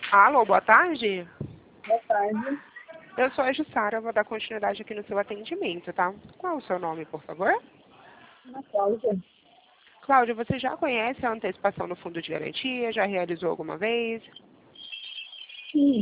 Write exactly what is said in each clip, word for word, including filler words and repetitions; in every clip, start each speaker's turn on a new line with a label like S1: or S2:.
S1: Alô, boa tarde.
S2: Boa tarde.
S1: Eu sou a Jussara, vou dar continuidade aqui no seu atendimento, tá? Qual o seu nome, por favor?
S2: Ana Cláudia.
S1: Cláudia, você já conhece a antecipação no fundo de garantia? Já realizou alguma vez?
S2: Sim,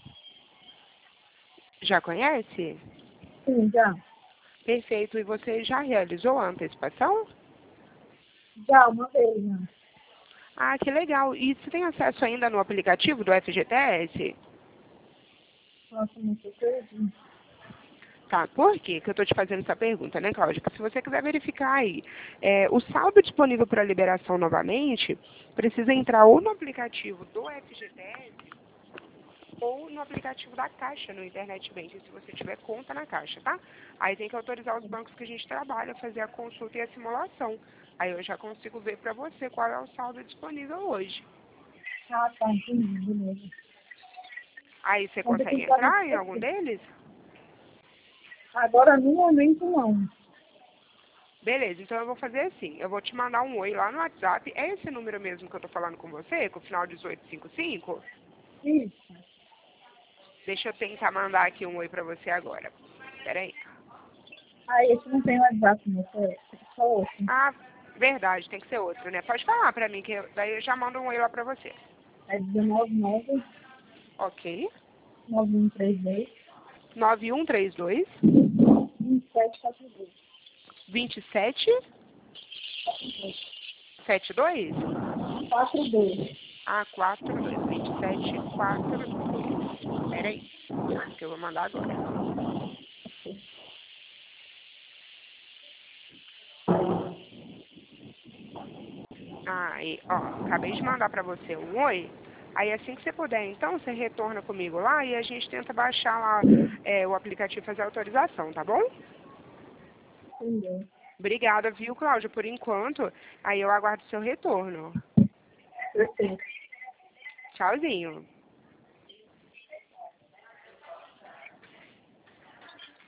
S1: Já conhece?
S2: sim, já.
S1: Perfeito. E você já realizou a antecipação?
S2: Já, uma vez, né?
S1: Ah, que legal. E você tem acesso ainda no aplicativo do F G T S?
S2: Nossa, muito perdi.
S1: Tá, por que que eu estou te fazendo essa pergunta, né, Cláudia? Porque se você quiser verificar aí é, o saldo disponível para liberação novamente, precisa entrar ou no aplicativo do F G T S ou no aplicativo da Caixa, no Internet Banking, se você tiver conta na Caixa, tá? Aí tem que autorizar os bancos que a gente trabalha a fazer a consulta e a simulação. Aí eu já consigo ver para você qual é o saldo disponível hoje.
S2: Ah, tá, entendi, beleza.
S1: Aí você
S2: Mas eu
S1: consegue
S2: tenho que entrar no
S1: entrar em algum
S2: aplicativo.
S1: deles?
S2: Agora, no momento, não.
S1: Beleza, então eu vou fazer assim, eu vou te mandar um oi lá no WhatsApp, é esse número mesmo que eu tô falando com você, com o final dezoito cinquenta e cinco?
S2: Isso.
S1: Deixa eu tentar mandar aqui um oi pra você agora. Pera aí.
S2: Ah, esse não tem WhatsApp, não. É só outro.
S1: Ah, verdade, tem que ser outro, né? Pode falar pra mim, que eu, daí eu já mando um oi lá pra você.
S2: É dezenove nove
S1: Ok.
S2: nove um três dois
S1: nove um três dois,
S2: vinte e sete quatro dois.
S1: dois sete sete dois.
S2: quatro dois.
S1: Ah, quatro dois. vinte e sete quatro dois. Pera aí, que eu vou mandar agora. Aí, ó, acabei de mandar pra você um oi. Aí assim que você puder, então, você retorna comigo lá e a gente tenta baixar lá é, o aplicativo e fazer a autorização, tá bom?
S2: Entendeu?
S1: Obrigada, viu, Cláudia, por enquanto. Aí eu aguardo seu retorno.
S2: Perfeito.
S1: Tchauzinho.